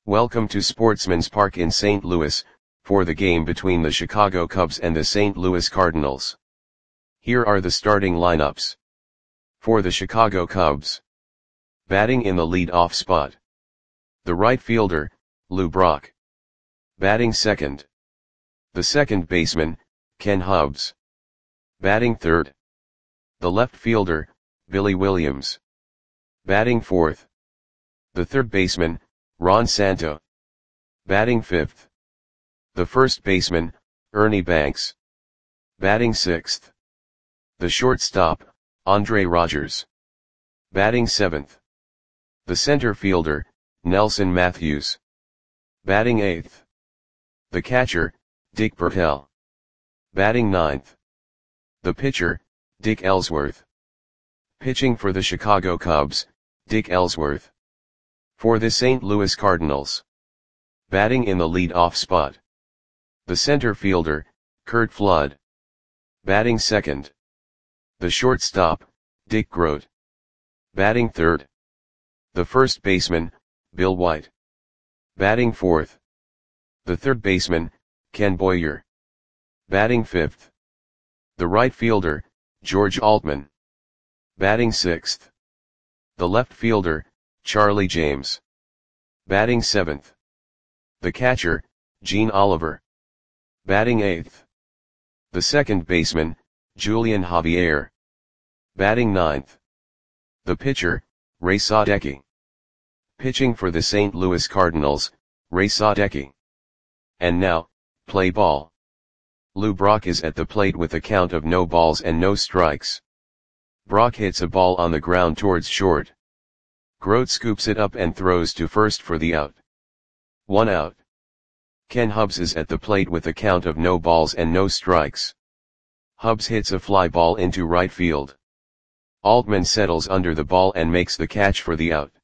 Welcome to Sportsman's Park in St. Louis, for the game between the Chicago Cubs and the St. Louis Cardinals. Here are the starting lineups. For the Chicago Cubs. Batting in the lead-off spot. The right fielder, Lou Brock. Batting second. The second baseman, Ken Hubbs. Batting third. The left fielder, Billy Williams. Batting fourth. The third baseman, Ron Santo. Batting fifth. The first baseman, Ernie Banks. Batting sixth. The shortstop, Andre Rogers. Batting seventh. The center fielder, Nelson Matthews. Batting eighth. The catcher, Dick Bertel. Batting ninth. The pitcher, Dick Ellsworth. Pitching for the Chicago Cubs, Dick Ellsworth. For the St. Louis Cardinals. Batting in the lead-off spot. The center fielder, Curt Flood. Batting second. The shortstop, Dick Groat. Batting third. The first baseman, Bill White. Batting fourth. The third baseman, Ken Boyer. Batting fifth. The right fielder, George Altman. Batting sixth. The left fielder, Charlie James. Batting seventh. The catcher, Gene Oliver. Batting eighth. The second baseman, Julian Javier. Batting ninth. The pitcher, Ray Sadecki. Pitching for the St. Louis Cardinals, Ray Sadecki. And now, play ball. Lou Brock is at the plate with a count of no balls and no strikes. Brock hits a ball on the ground towards short. Groat scoops it up and throws to first for the out. 1 out. Ken Hubbs is at the plate with a count of no balls and no strikes. Hubbs hits a fly ball into right field. Altman settles under the ball and makes the catch for the out.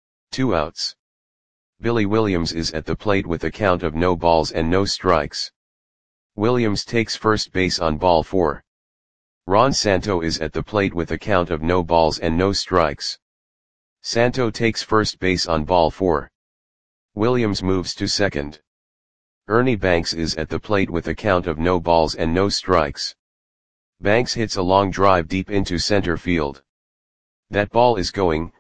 2 outs. Billy Williams is at the plate with a count of no balls and no strikes. Williams takes first base on ball 4. Ron Santo is at the plate with a count of no balls and no strikes. Santo takes first base on ball 4. Williams moves to second. Ernie Banks is at the plate with a count of no balls and no strikes. Banks hits a long drive deep into center field. That ball is gone.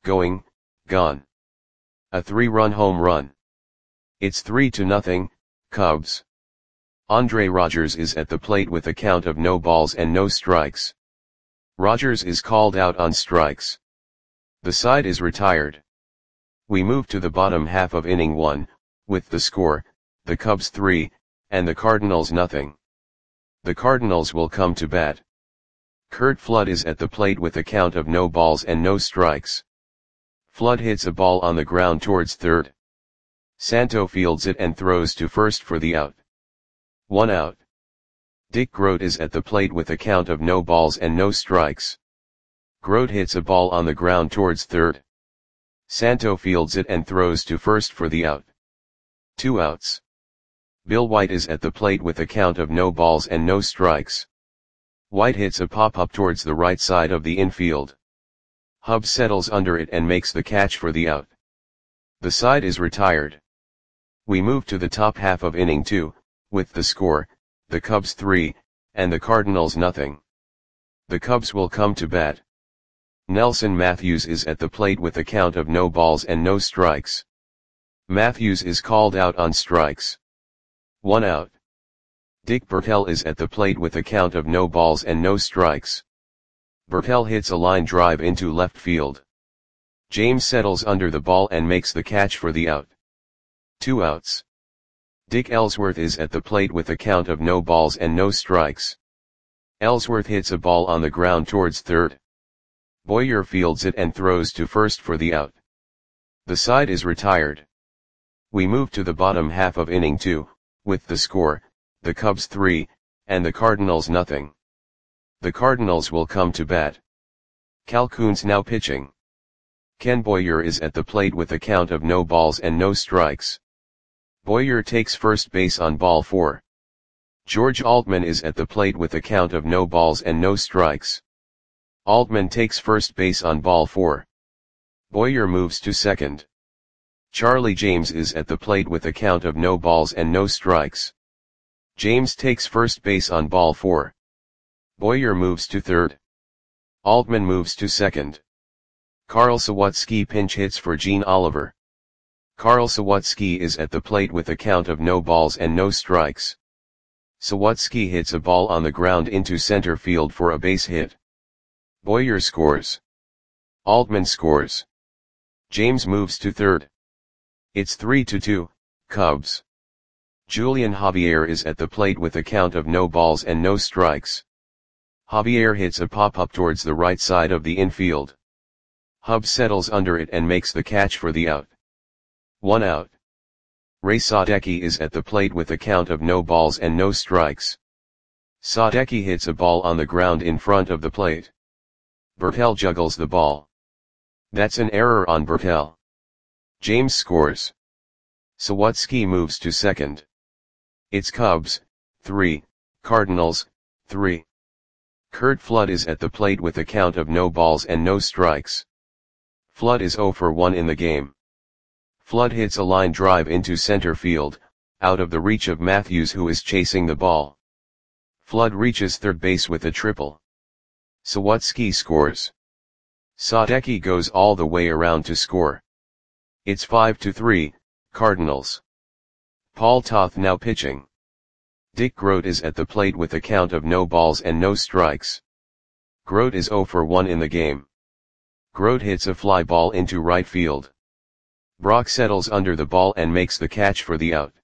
A 3-run home run. It's 3-0, Cubs. Andre Rogers is at the plate with a count of no balls and no strikes. Rogers is called out on strikes. The side is retired. We move to the bottom half of inning 1, with the score, the Cubs 3, and the Cardinals nothing. The Cardinals will come to bat. Curt Flood is at the plate with a count of no balls and no strikes. Flood hits a ball on the ground towards third. Santo fields it and throws to first for the out. 1 out. Dick Groat is at the plate with a count of no balls and no strikes. Groat hits a ball on the ground towards third. Santo fields it and throws to first for the out. 2 outs. Bill White is at the plate with a count of no balls and no strikes. White hits a pop-up towards the right side of the infield. Hubbs settles under it and makes the catch for the out. The side is retired. We move to the top half of inning 2, with the score, the Cubs 3, and the Cardinals nothing. The Cubs will come to bat. Nelson Matthews is at the plate with a count of no balls and no strikes. Matthews is called out on strikes. 1 out. Dick Bertel is at the plate with a count of no balls and no strikes. Bertel hits a line drive into left field. James settles under the ball and makes the catch for the out. 2 outs. Dick Ellsworth is at the plate with a count of no balls and no strikes. Ellsworth hits a ball on the ground towards third. Boyer fields it and throws to first for the out. The side is retired. We move to the bottom half of inning 2, with the score, the Cubs 3, and the Cardinals nothing. The Cardinals will come to bat. Cal Koons now pitching. Ken Boyer is at the plate with a count of no balls and no strikes. Boyer takes first base on ball 4. George Altman is at the plate with a count of no balls and no strikes. Altman takes first base on ball 4. Boyer moves to second. Charlie James is at the plate with a count of no balls and no strikes. James takes first base on ball 4. Boyer moves to third. Altman moves to second. Carl Sawatsky pinch hits for Gene Oliver. Carl Sawatsky is at the plate with a count of no balls and no strikes. Sawatsky hits a ball on the ground into center field for a base hit. Boyer scores. Altman scores. James moves to third. It's 3-2, Cubs. Julian Javier is at the plate with a count of no balls and no strikes. Javier hits a pop-up towards the right side of the infield. Hub settles under it and makes the catch for the out. 1 out. Ray Sadecki is at the plate with a count of no balls and no strikes. Sadecki hits a ball on the ground in front of the plate. Bertel juggles the ball. That's an error on Bertel. James scores. Sawatsky moves to second. It's Cubs, 3, Cardinals, 3. Curt Flood is at the plate with a count of no balls and no strikes. Flood is 0 for 1 in the game. Flood hits a line drive into center field, out of the reach of Matthews who is chasing the ball. Flood reaches third base with a triple. Sawatsky scores. Sadecki goes all the way around to score. It's 5-3, Cardinals. Paul Toth now pitching. Dick Groat is at the plate with a count of no balls and no strikes. Groat is 0 for 1 in the game. Groat hits a fly ball into right field. Brock settles under the ball and makes the catch for the out.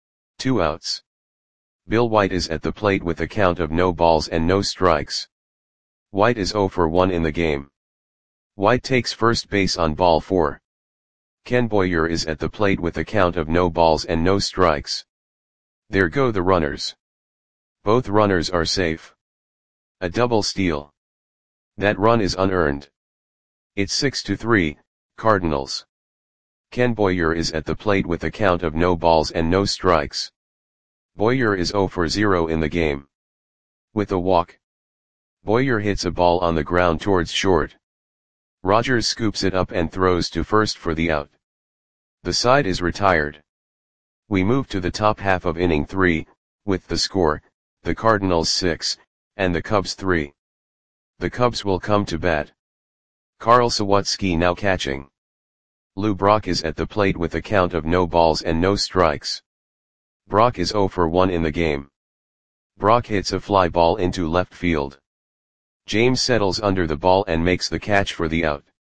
2 outs. Bill White is at the plate with a count of no balls and no strikes. White is 0 for 1 in the game. White takes first base on ball 4. Ken Boyer is at the plate with a count of no balls and no strikes. There go the runners. Both runners are safe. A double steal. That run is unearned. It's 6-3, Cardinals. Ken Boyer is at the plate with a count of no balls and no strikes. Boyer is 0 for 0 in the game. With a walk. Boyer hits a ball on the ground towards short. Rogers scoops it up and throws to first for the out. The side is retired. We move to the top half of inning 3, with the score, the Cardinals 6, and the Cubs 3. The Cubs will come to bat. Carl Sawatsky now catching. Lou Brock is at the plate with a count of no balls and no strikes. Brock is 0 for 1 in the game. Brock hits a fly ball into left field. James settles under the ball and makes the catch for the out.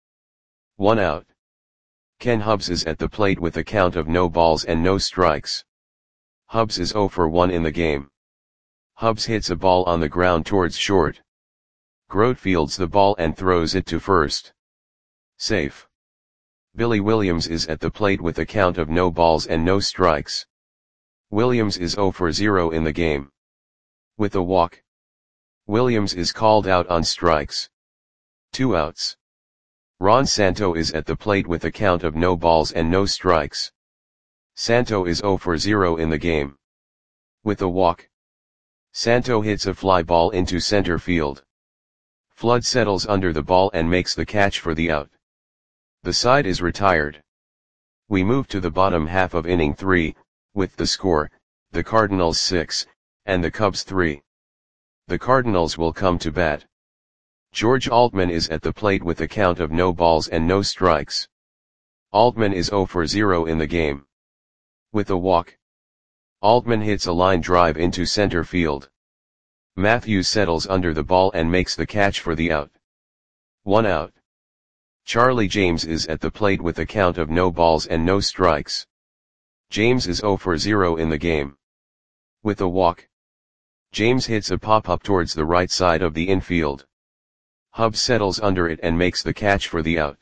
1 out. Ken Hubbs is at the plate with a count of no balls and no strikes. Hubbs is 0 for 1 in the game. Hubbs hits a ball on the ground towards short. Groat fields the ball and throws it to first. Safe. Billy Williams is at the plate with a count of no balls and no strikes. Williams is 0 for 0 in the game. With a walk. Williams is called out on strikes. 2 outs. Ron Santo is at the plate with a count of no balls and no strikes. Santo is 0 for 0 in the game. With a walk. Santo hits a fly ball into center field. Flood settles under the ball and makes the catch for the out. The side is retired. We move to the bottom half of inning 3, with the score, the Cardinals 6, and the Cubs 3. The Cardinals will come to bat. George Altman is at the plate with a count of no balls and no strikes. Altman is 0 for 0 in the game. With a walk. Altman hits a line drive into center field. Matthews settles under the ball and makes the catch for the out. 1 out. Charlie James is at the plate with a count of no balls and no strikes. James is 0 for 0 in the game. With a walk. James hits a pop-up towards the right side of the infield. Hubbs settles under it and makes the catch for the out.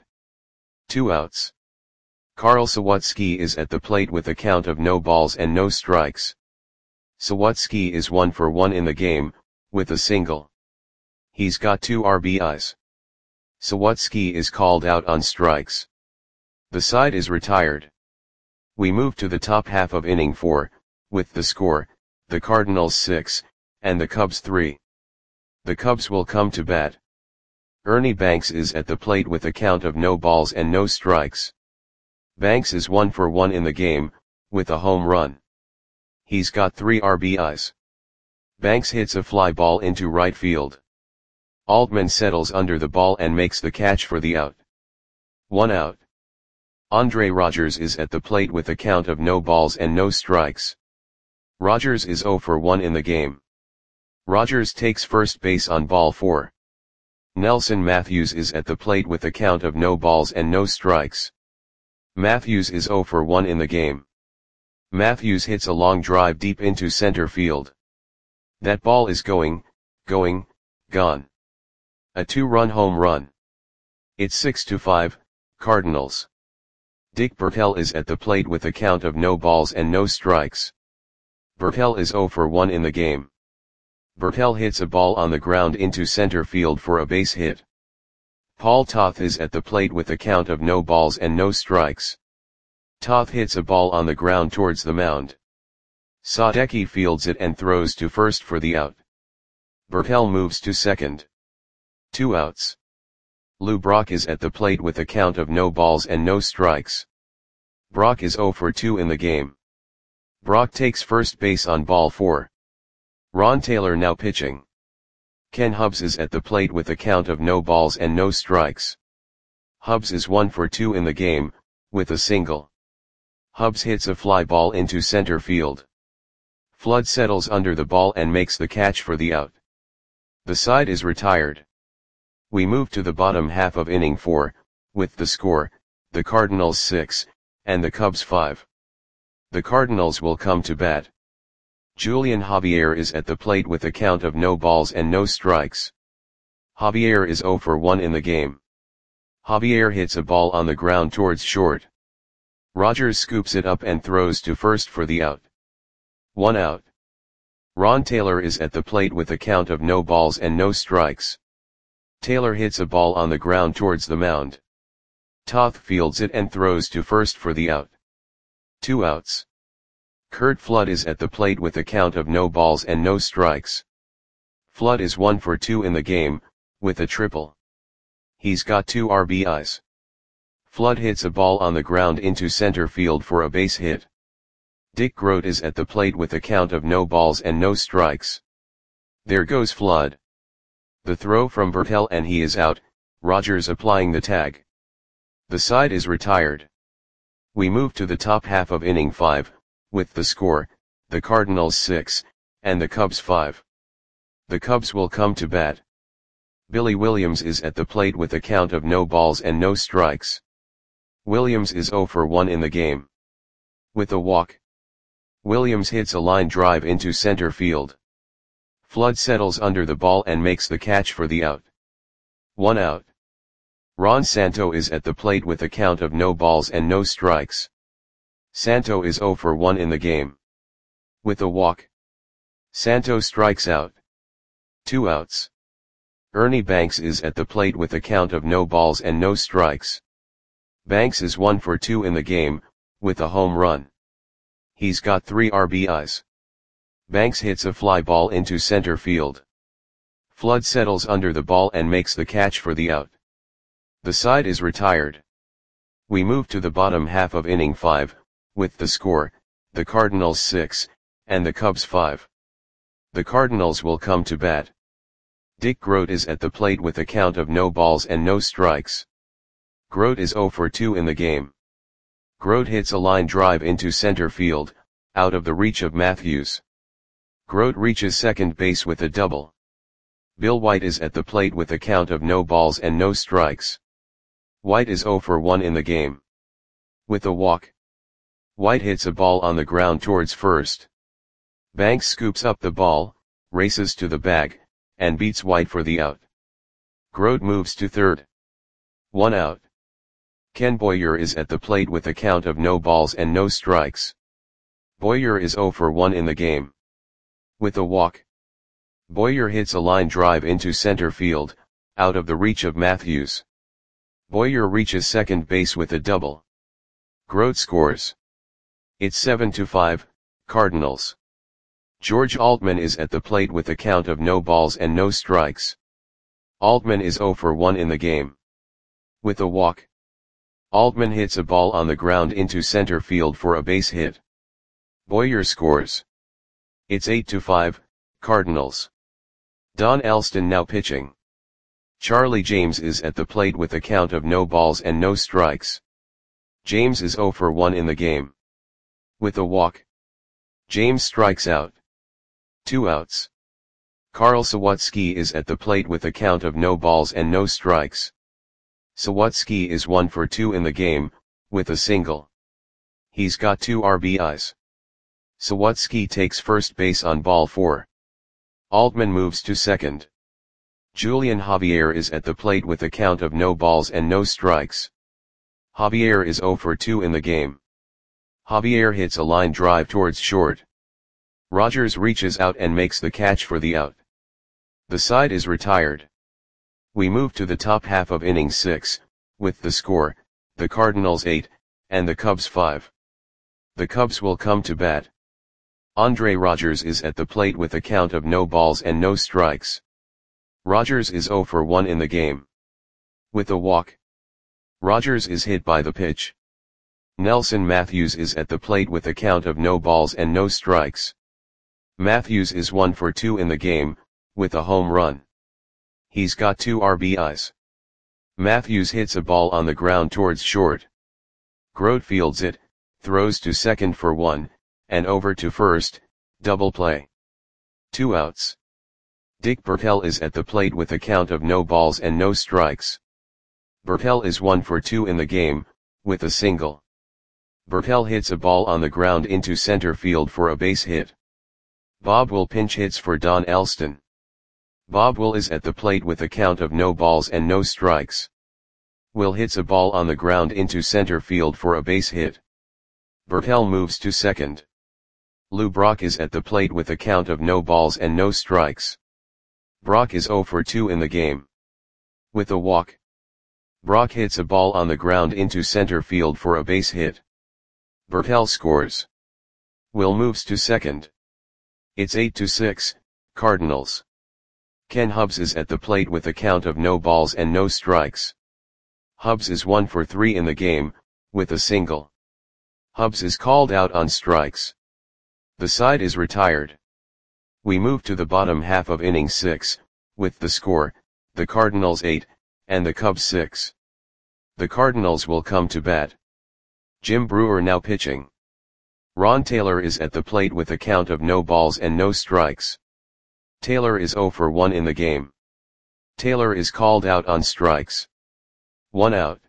2 outs. Carl Sawatsky is at the plate with a count of no balls and no strikes. Sawatsky is 1 for 1 in the game, with a single. He's got 2 RBIs. Sawatsky is called out on strikes. The side is retired. We move to the top half of inning 4, with the score, the Cardinals 6, and the Cubs 3. The Cubs will come to bat. Ernie Banks is at the plate with a count of no balls and no strikes. Banks is 1 for 1 in the game, with a home run. He's got 3 RBIs. Banks hits a fly ball into right field. Altman settles under the ball and makes the catch for the out. 1 out. Andre Rogers is at the plate with a count of no balls and no strikes. Rogers is 0 for 1 in the game. Rogers takes first base on ball 4. Nelson Matthews is at the plate with a count of no balls and no strikes. Matthews is 0 for 1 in the game. Matthews hits a long drive deep into center field. That ball is gone. A 2-run home run. It's 6-5, Cardinals. Dick Bertel is at the plate with a count of no balls and no strikes. Bertel is 0 for 1 in the game. Bertel hits a ball on the ground into center field for a base hit. Paul Toth is at the plate with a count of no balls and no strikes. Toth hits a ball on the ground towards the mound. Sadecki fields it and throws to first for the out. Bertel moves to second. 2 outs. Lou Brock is at the plate with a count of no balls and no strikes. Brock is 0 for 2 in the game. Brock takes first base on ball 4. Ron Taylor now pitching. Ken Hubbs is at the plate with a count of no balls and no strikes. Hubbs is 1 for 2 in the game, with a single. Hubbs hits a fly ball into center field. Flood settles under the ball and makes the catch for the out. The side is retired. We move to the bottom half of inning 4, with the score, the Cardinals 6, and the Cubs 5. The Cardinals will come to bat. Julian Javier is at the plate with a count of no balls and no strikes. Javier is 0 for 1 in the game. Javier hits a ball on the ground towards short. Rogers scoops it up and throws to first for the out. 1 out. Ron Taylor is at the plate with a count of no balls and no strikes. Taylor hits a ball on the ground towards the mound. Toth fields it and throws to first for the out. 2 outs. Curt Flood is at the plate with a count of no balls and no strikes. Flood is 1 for 2 in the game, with a triple. He's got 2 RBIs. Flood hits a ball on the ground into center field for a base hit. Dick Groat is at the plate with a count of no balls and no strikes. There goes Flood. The throw from Bertel and he is out, Rogers applying the tag. The side is retired. We move to the top half of inning 5, with the score, the Cardinals 6, and the Cubs 5. The Cubs will come to bat. Billy Williams is at the plate with a count of no balls and no strikes. Williams is 0 for 1 in the game. With a walk. Williams hits a line drive into center field. Flood settles under the ball and makes the catch for the out. 1 out. Ron Santo is at the plate with a count of no balls and no strikes. Santo is 0 for 1 in the game. With a walk. Santo strikes out. 2 outs. Ernie Banks is at the plate with a count of no balls and no strikes. Banks is 1 for 2 in the game, with a home run. He's got 3 RBIs. Banks hits a fly ball into center field. Flood settles under the ball and makes the catch for the out. The side is retired. We move to the bottom half of inning 5, with the score, the Cardinals 6, and the Cubs 5. The Cardinals will come to bat. Dick Groat is at the plate with a count of no balls and no strikes. Groat is 0 for 2 in the game. Groat hits a line drive into center field, out of the reach of Matthews. Groat reaches second base with a double. Bill White is at the plate with a count of no balls and no strikes. White is 0 for 1 in the game. With a walk. White hits a ball on the ground towards first. Banks scoops up the ball, races to the bag, and beats White for the out. Groat moves to third. 1 out. Ken Boyer is at the plate with a count of no balls and no strikes. Boyer is 0 for 1 in the game. With a walk. Boyer hits a line drive into center field, out of the reach of Matthews. Boyer reaches second base with a double. Groat scores. It's 7-5, Cardinals. George Altman is at the plate with a count of no balls and no strikes. Altman is 0 for 1 in the game. With a walk. Altman hits a ball on the ground into center field for a base hit. Boyer scores. It's 8-5, Cardinals. Don Elston now pitching. Charlie James is at the plate with a count of no balls and no strikes. James is 0 for 1 in the game. With a walk, James strikes out. 2 outs. Carl Sawatsky is at the plate with a count of no balls and no strikes. Sawatsky is 1 for 2 in the game, with a single. He's got 2 RBIs. Sawatsky takes first base on ball 4. Altman moves to second. Julian Javier is at the plate with a count of no balls and no strikes. Javier is 0 for 2 in the game. Javier hits a line drive towards short. Rogers reaches out and makes the catch for the out. The side is retired. We move to the top half of inning 6, with the score, the Cardinals 8, and the Cubs 5. The Cubs will come to bat. Andre Rogers is at the plate with a count of no balls and no strikes. Rogers is 0 for 1 in the game. With a walk, Rogers is hit by the pitch. Nelson Matthews is at the plate with a count of no balls and no strikes. Matthews is 1 for 2 in the game, with a home run. He's got 2 RBIs. Matthews hits a ball on the ground towards short. Grote fields it, throws to second for 1, and over to first, double play. 2 outs. Dick Bertel is at the plate with a count of no balls and no strikes. Bertel is 1 for 2 in the game, with a single. Bertel hits a ball on the ground into center field for a base hit. Bob Will pinch hits for Don Elston. Bob Will is at the plate with a count of no balls and no strikes. Will hits a ball on the ground into center field for a base hit. Bertel moves to second. Lou Brock is at the plate with a count of no balls and no strikes. Brock is 0 for 2 in the game. With a walk, Brock hits a ball on the ground into center field for a base hit. Bertel scores. Will moves to second. It's 8-6, Cardinals. Ken Hubbs is at the plate with a count of no balls and no strikes. Hubbs is 1 for 3 in the game, with a single. Hubbs is called out on strikes. The side is retired. We move to the bottom half of inning 6, with the score, the Cardinals 8, and the Cubs 6. The Cardinals will come to bat. Jim Brewer now pitching. Ron Taylor is at the plate with a count of no balls and no strikes. Taylor is 0 for 1 in the game. Taylor is called out on strikes. 1 out.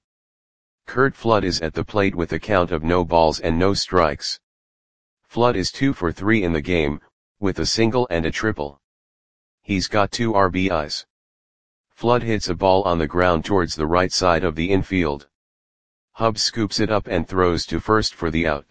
Curt Flood is at the plate with a count of no balls and no strikes. Flood is 2 for 3 in the game, with a single and a triple. He's got 2 RBIs. Flood hits a ball on the ground towards the right side of the infield. Hubbs scoops it up and throws to first for the out.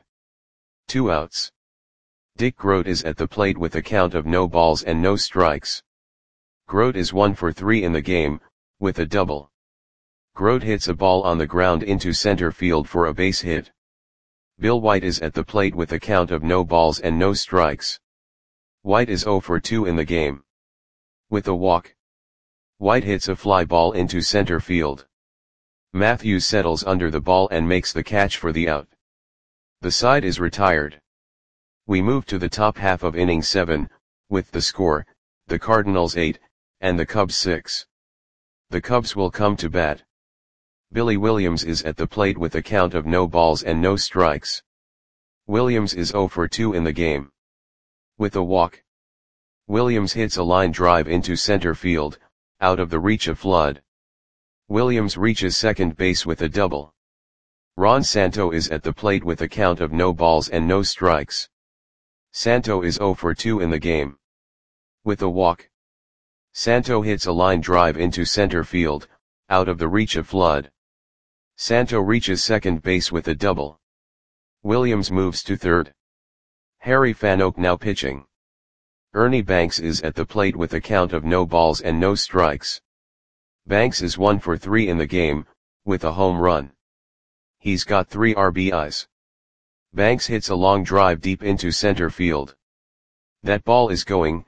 2 outs. Dick Grote is at the plate with a count of no balls and no strikes. Grote is 1 for 3 in the game, with a double. Grote hits a ball on the ground into center field for a base hit. Bill White is at the plate with a count of no balls and no strikes. White is 0 for 2 in the game. With a walk, White hits a fly ball into center field. Matthews settles under the ball and makes the catch for the out. The side is retired. We move to the top half of inning 7, with the score, the Cardinals 8, and the Cubs 6. The Cubs will come to bat. Billy Williams is at the plate with a count of no balls and no strikes. Williams is 0 for 2 in the game. With a walk, Williams hits a line drive into center field, out of the reach of Flood. Williams reaches second base with a double. Ron Santo is at the plate with a count of no balls and no strikes. Santo is 0 for 2 in the game. With a walk, Santo hits a line drive into center field, out of the reach of Flood. Santo reaches second base with a double. Williams moves to third. Harry Fanoak now pitching. Ernie Banks is at the plate with a count of no balls and no strikes. Banks is 1 for 3 in the game, with a home run. He's got 3 RBIs. Banks hits a long drive deep into center field. That ball is gone.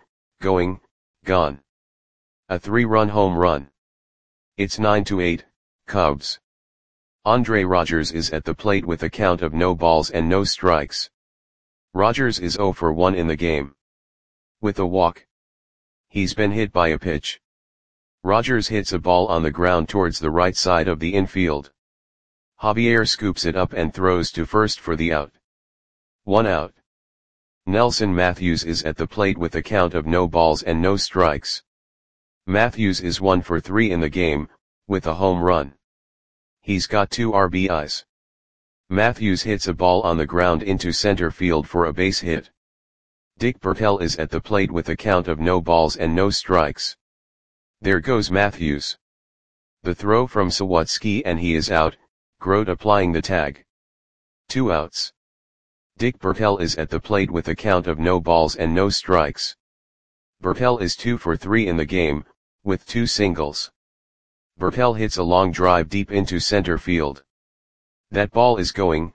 A 3-run home run. It's 9-8, Cubs. Andre Rogers is at the plate with a count of no balls and no strikes. Rogers is 0 for 1 in the game. With a walk. He's been hit by a pitch. Rogers hits a ball on the ground towards the right side of the infield. Javier scoops it up and throws to first for the out. 1 out. Nelson Matthews is at the plate with a count of no balls and no strikes. Matthews is 1 for 3 in the game, with a home run. He's got 2 RBIs. Matthews hits a ball on the ground into center field for a base hit. Dick Bertel is at the plate with a count of no balls and no strikes. There goes Matthews. The throw from Sawatsky and he is out, Grote applying the tag. 2 outs. Dick Bertel is at the plate with a count of no balls and no strikes. Bertel is 2 for 3 in the game, with 2 singles. Bertel hits a long drive deep into center field. That ball is gone.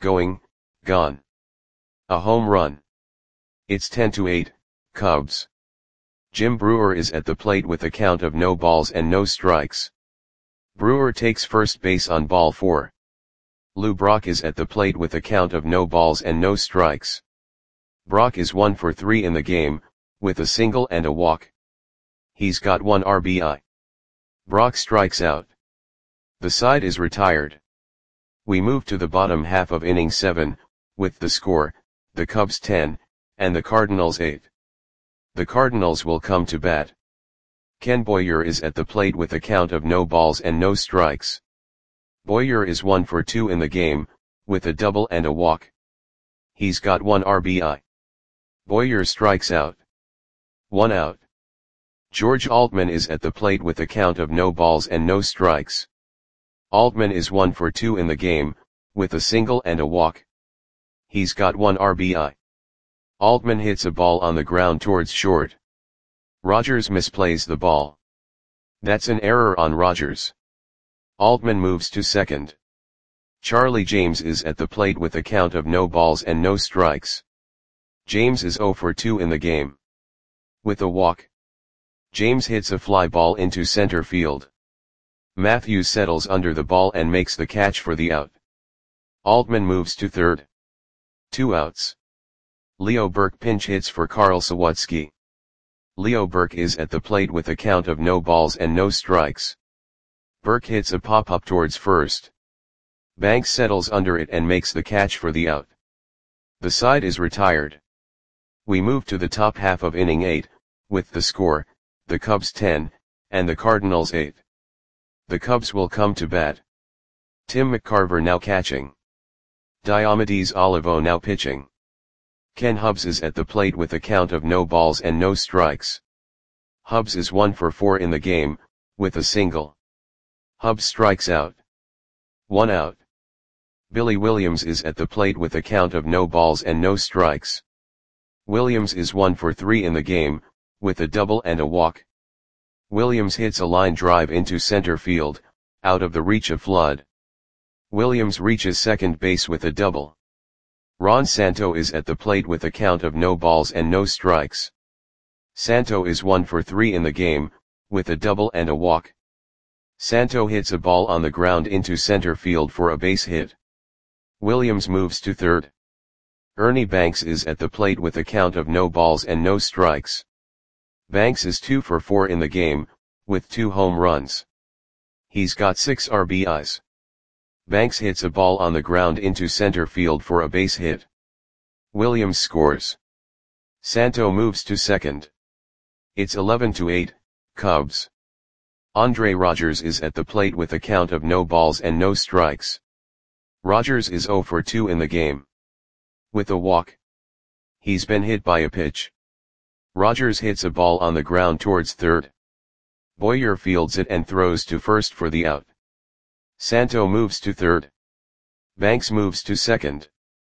A home run. It's 10-8, Cubs. Jim Brewer is at the plate with a count of no balls and no strikes. Brewer takes first base on ball 4. Lou Brock is at the plate with a count of no balls and no strikes. Brock is 1 for 3 in the game, with a single and a walk. He's got 1 RBI. Brock strikes out. The side is retired. We move to the bottom half of inning 7, with the score, the Cubs 10, and the Cardinals 8. The Cardinals will come to bat. Ken Boyer is at the plate with a count of no balls and no strikes. Boyer is 1 for 2 in the game, with a double and a walk. He's got 1 RBI. Boyer strikes out. 1 out. George Altman is at the plate with a count of no balls and no strikes. Altman is 1 for 2 in the game, with a single and a walk. He's got 1 RBI. Altman hits a ball on the ground towards short. Rogers misplays the ball. That's an error on Rogers. Altman moves to second. Charlie James is at the plate with a count of no balls and no strikes. James is 0 for 2 in the game. With a walk. James hits a fly ball into center field. Matthews settles under the ball and makes the catch for the out. Altman moves to third. 2 outs. Leo Burke pinch hits for Carl Sawatsky. Leo Burke is at the plate with a count of no balls and no strikes. Burke hits a pop-up towards first. Banks settles under it and makes the catch for the out. The side is retired. We move to the top half of inning 8, with the score, the Cubs 10, and the Cardinals 8. The Cubs will come to bat. Tim McCarver now catching. Diomedes Olivo now pitching. Ken Hubbs is at the plate with a count of no balls and no strikes. Hubbs is 1 for 4 in the game, with a single. Hubbs strikes out. 1 out. Billy Williams is at the plate with a count of no balls and no strikes. Williams is 1 for 3 in the game, with a double and a walk. Williams hits a line drive into center field, out of the reach of Flood. Williams reaches second base with a double. Ron Santo is at the plate with a count of no balls and no strikes. Santo is 1 for 3 in the game, with a double and a walk. Santo hits a ball on the ground into center field for a base hit. Williams moves to third. Ernie Banks is at the plate with a count of no balls and no strikes. Banks is 2 for 4 in the game, with 2 home runs. He's got 6 RBIs. Banks hits a ball on the ground into center field for a base hit. Williams scores. Santo moves to second. It's 11-8, Cubs. Andre Rogers is at the plate with a count of no balls and no strikes. Rogers is 0 for 2 in the game. With a walk. He's been hit by a pitch. Rogers hits a ball on the ground towards third. Boyer fields it and throws to first for the out. Santo moves to third. Banks moves to second.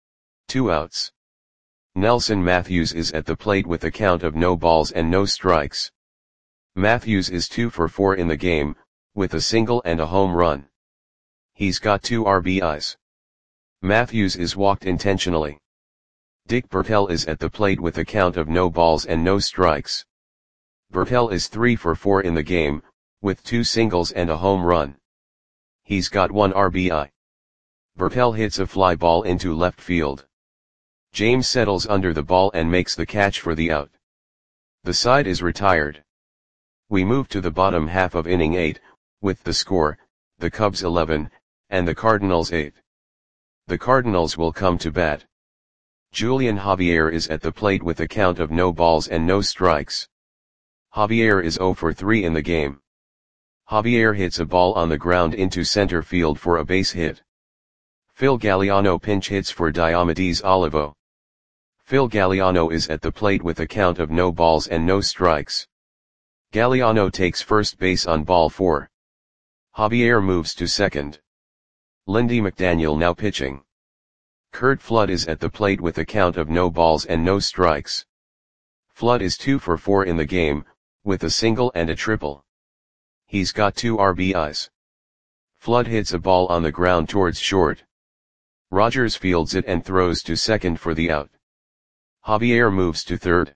2 outs. Nelson Matthews is at the plate with a count of no balls and no strikes. Matthews is 2 for 4 in the game, with a single and a home run. He's got 2 RBIs. Matthews is walked intentionally. Dick Bertel is at the plate with a count of no balls and no strikes. Bertel is 3 for 4 in the game, with 2 singles and a home run. He's got 1 RBI. Burpell hits a fly ball into left field. James settles under the ball and makes the catch for the out. The side is retired. We move to the bottom half of inning 8, with the score, the Cubs 11, and the Cardinals 8. The Cardinals will come to bat. Julian Javier is at the plate with a count of no balls and no strikes. Javier is 0 for 3 in the game. Javier hits a ball on the ground into center field for a base hit. Phil Galliano pinch hits for Diomedes Olivo. Phil Galliano is at the plate with a count of no balls and no strikes. Galliano takes first base on ball 4. Javier moves to second. Lindy McDaniel now pitching. Curt Flood is at the plate with a count of no balls and no strikes. Flood is 2 for 4 in the game, with a single and a triple. He's got 2 RBIs. Flood hits a ball on the ground towards short. Rogers fields it and throws to second for the out. Javier moves to third.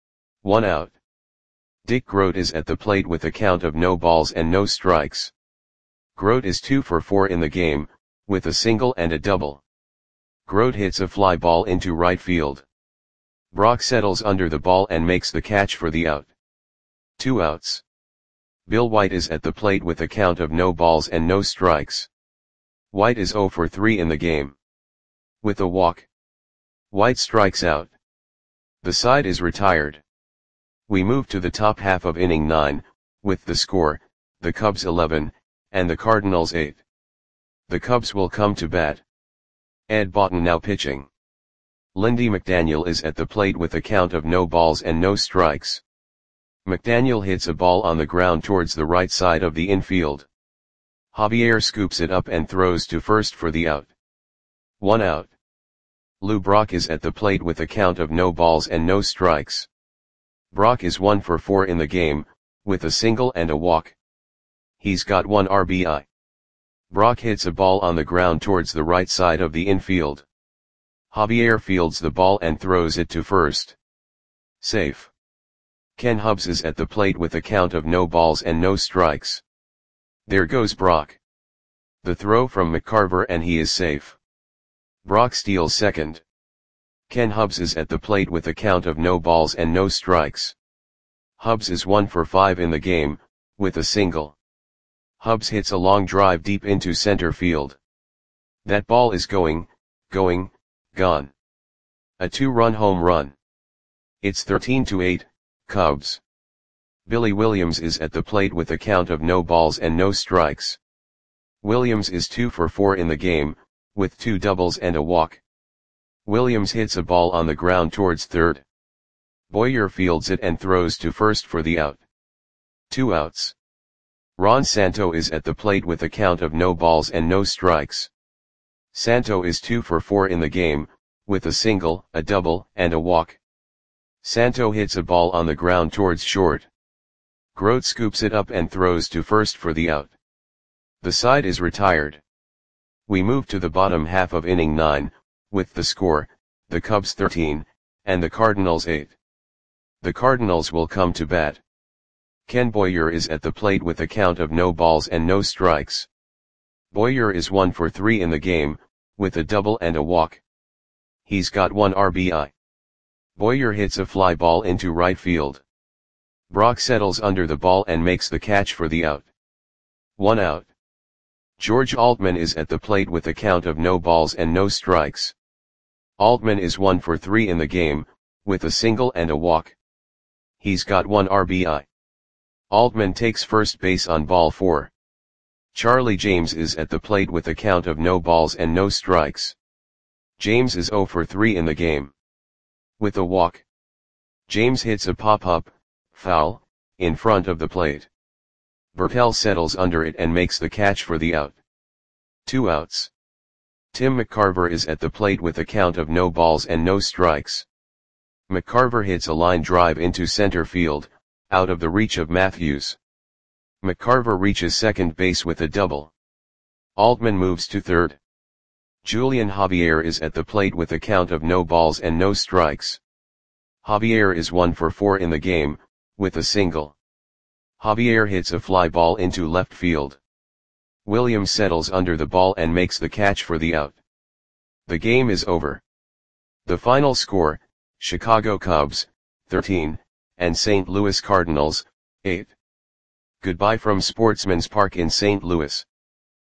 1 out. Dick Groat is at the plate with a count of no balls and no strikes. Groat is 2 for 4 in the game, with a single and a double. Groat hits a fly ball into right field. Brock settles under the ball and makes the catch for the out. 2 outs. Bill White is at the plate with a count of no balls and no strikes. White is 0 for 3 in the game. With a walk, White strikes out. The side is retired. We move to the top half of inning 9, with the score, the Cubs 11, and the Cardinals 8. The Cubs will come to bat. Ed Boughton now pitching. Lindy McDaniel is at the plate with a count of no balls and no strikes. McDaniel hits a ball on the ground towards the right side of the infield. Javier scoops it up and throws to first for the out. 1 out. Lou Brock is at the plate with a count of no balls and no strikes. Brock is 1 for 4 in the game, with a single and a walk. He's got 1 RBI. Brock hits a ball on the ground towards the right side of the infield. Javier fields the ball and throws it to first. Safe. Ken Hubbs is at the plate with a count of no balls and no strikes. There goes Brock. The throw from McCarver and he is safe. Brock steals second. Ken Hubbs is at the plate with a count of no balls and no strikes. Hubbs is 1 for 5 in the game, with a single. Hubbs hits a long drive deep into center field. That ball is gone. A 2-run home run. It's 13-8, Cubs. Billy Williams is at the plate with a count of no balls and no strikes. Williams is 2 for 4 in the game, with 2 doubles and a walk. Williams hits a ball on the ground towards third. Boyer fields it and throws to first for the out. 2 outs. Ron Santo is at the plate with a count of no balls and no strikes. Santo is 2 for 4 in the game, with a single, a double, and a walk. Santo hits a ball on the ground towards short. Groat scoops it up and throws to first for the out. The side is retired. We move to the bottom half of inning 9, with the score, the Cubs 13, and the Cardinals 8. The Cardinals will come to bat. Ken Boyer is at the plate with a count of no balls and no strikes. Boyer is 1 for 3 in the game, with a double and a walk. He's got 1 RBI. Boyer hits a fly ball into right field. Brock settles under the ball and makes the catch for the out. 1 out. George Altman is at the plate with a count of no balls and no strikes. Altman is 1 for 3 in the game, with a single and a walk. He's got 1 RBI. Altman takes first base on ball 4. Charlie James is at the plate with a count of no balls and no strikes. James is 0 for 3 in the game. With a walk. James hits a pop-up, foul, in front of the plate. Burpell settles under it and makes the catch for the out. 2 outs. Tim McCarver is at the plate with a count of no balls and no strikes. McCarver hits a line drive into center field, out of the reach of Matthews. McCarver reaches second base with a double. Altman moves to third. Julian Javier is at the plate with a count of no balls and no strikes. Javier is 1 for 4 in the game, with a single. Javier hits a fly ball into left field. Williams settles under the ball and makes the catch for the out. The game is over. The final score, Chicago Cubs, 13, and St. Louis Cardinals, 8. Goodbye from Sportsman's Park in St. Louis.